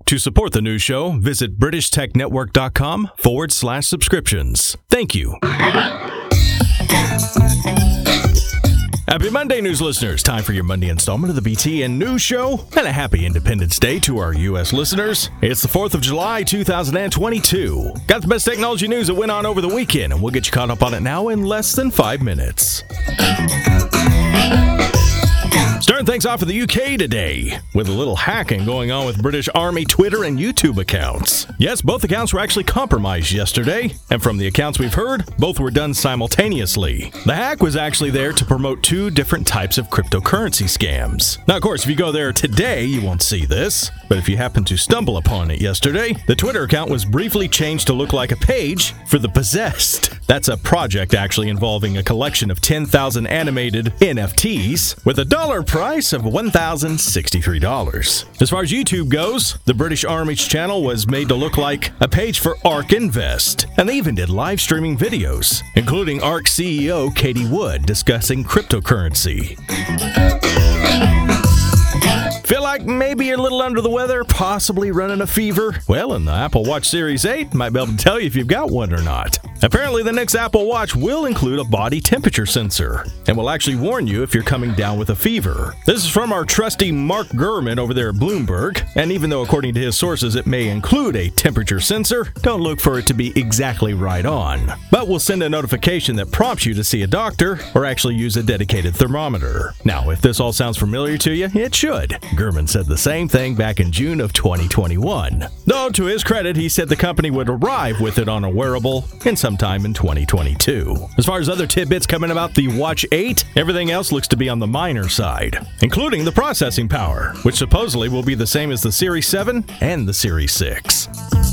To support the news show, visit BritishTechNetwork.com/subscriptions. Thank you. Happy Monday, news listeners. Time for your Monday installment of the BTN News Show. And a happy Independence Day to our U.S. listeners. It's the 4th of July, 2022. Got the best technology news that went on over the weekend, and we'll get you caught up on it now in less than 5 minutes. Starting things off in the UK today, with a little hacking going on with British Army Twitter and YouTube accounts. Yes, both accounts were actually compromised yesterday, and from the accounts we've heard, both were done simultaneously. The hack was actually there to promote two different types of cryptocurrency scams. Now, of course, if you go there today, you won't see this, but if you happen to stumble upon it yesterday, the Twitter account was briefly changed to look like a page for The Possessed. That's a project actually involving a collection of 10,000 animated NFTs with a dollar price of $1,063. As far as YouTube goes, the British Army's channel was made to look like a page for ARK Invest, and they even did live streaming videos, including ARK CEO Katie Wood discussing cryptocurrency. Feel like maybe you're a little under the weather, possibly running a fever? Well, in the Apple Watch Series 8, might be able to tell you if you've got one or not. Apparently, the next Apple Watch will include a body temperature sensor and will actually warn you if you're coming down with a fever. This is from our trusty Mark Gurman over there at Bloomberg, and even though according to his sources it may include a temperature sensor, don't look for it to be exactly right on. But we'll send a notification that prompts you to see a doctor or actually use a dedicated thermometer. Now, if this all sounds familiar to you, it should. Gurman said the same thing back in June of 2021. Though, to his credit, he said the company would arrive with it on a wearable in sometime in 2022. As far as other tidbits coming about the Watch 8, everything else looks to be on the minor side, including the processing power, which supposedly will be the same as the Series 7 and the Series 6.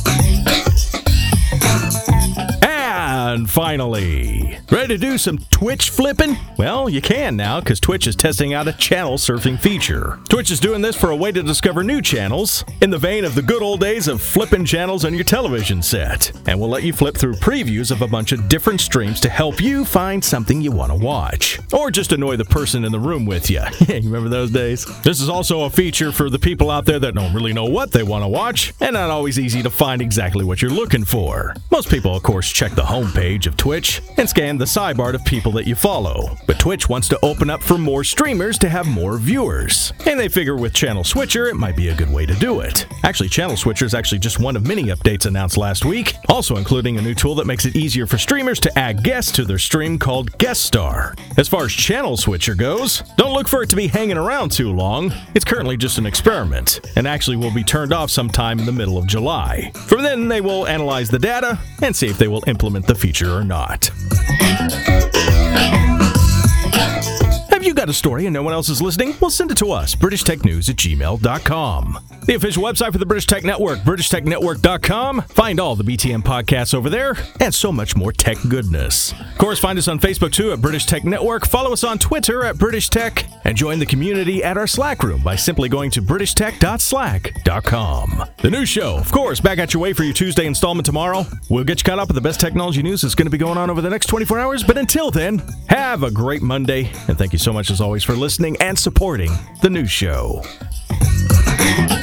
And finally, ready to do some Twitch flipping? Well, you can now, because Twitch is testing out a channel surfing feature. Twitch is doing this for a way to discover new channels, in the vein of the good old days of flipping channels on your television set. And we'll let you flip through previews of a bunch of different streams to help you find something you want to watch. Or just annoy the person in the room with you. You remember those days? This is also a feature for the people out there that don't really know what they want to watch, and not always easy to find exactly what you're looking for. Most people, of course, check the homepage of Twitch and scan the sidebar of people that you follow. But Twitch wants to open up for more streamers to have more viewers. And they figure with Channel Switcher, it might be a good way to do it. Actually, Channel Switcher is actually just one of many updates announced last week, also including a new tool that makes it easier for streamers to add guests to their stream called Guest Star. As far as Channel Switcher goes, don't look for it to be hanging around too long. It's currently just an experiment, and actually will be turned off sometime in the middle of July. From then, they will analyze the data and see if they will implement the feature or not. Have you got a story and no one else is listening? Well, send it to us, BritishTechNews@gmail.com. The official website for the British Tech Network, BritishTechNetwork.com. Find all the BTN podcasts over there, and so much more tech goodness. Of course, find us on Facebook too at British Tech Network. Follow us on Twitter at British Tech, and join the community at our Slack room by simply going to BritishTech.slack.com. The news show, of course, back at your way for your Tuesday installment tomorrow. We'll get you caught up with the best technology news that's going to be going on over the next 24 hours. But until then, have a great Monday, and thank you so much as always for listening and supporting the news show.